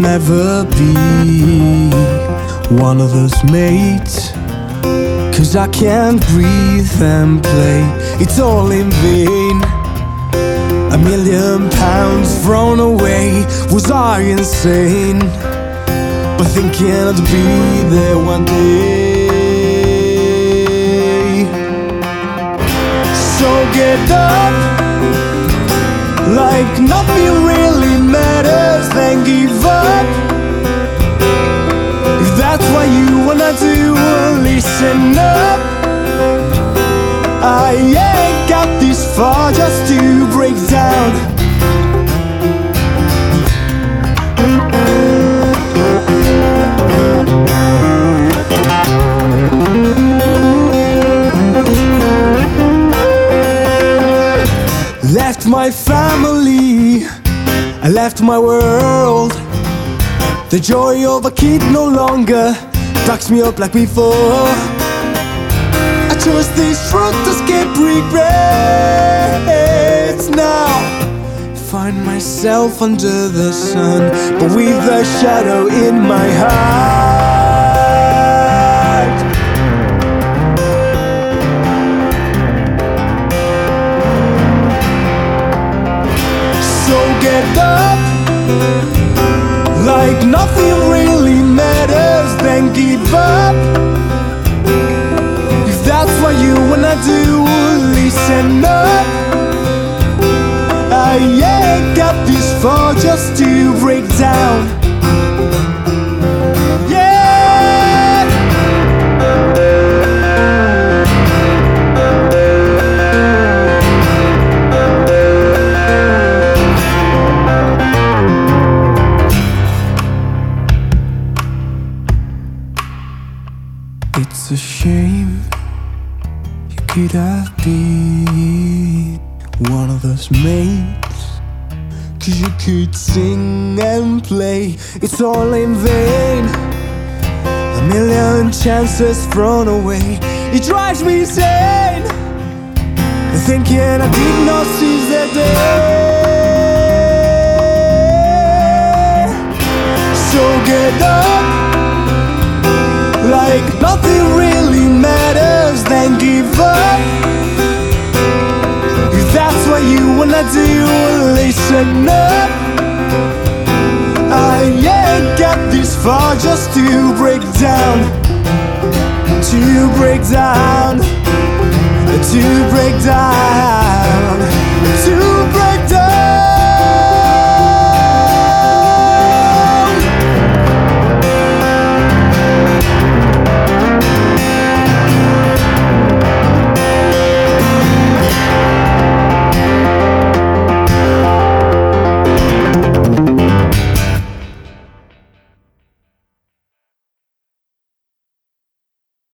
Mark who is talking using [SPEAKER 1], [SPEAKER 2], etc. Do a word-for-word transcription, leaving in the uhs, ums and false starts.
[SPEAKER 1] never be one of those mates, 'cause I can't breathe and play. It's all in vain. A million pounds thrown away. Was I insane? But thinking I'd be there one day. So get up, like nothing really matters, then give up. If that's what you wanna do, listen up. I ain't got this far just to break down. Left my family, I left my world. The joy of a kid no longer backs me up like before. I chose this road to escape regrets now. Find myself under the sun, but with a shadow in my heart. So get up, like nothing really matters, then give up. If that's what you wanna do, listen up. I ain't got this far just to break down. Yeah. It's a shame you could have been one of those mates, 'cause you could sing and play. It's all in vain. A million chances thrown away. It drives me insane, thinking I did not seize the day. So get up, like nothing really matters, then give up. If that's what you wanna do, listen up. I ain't got this far just to break down. To break down. To break down.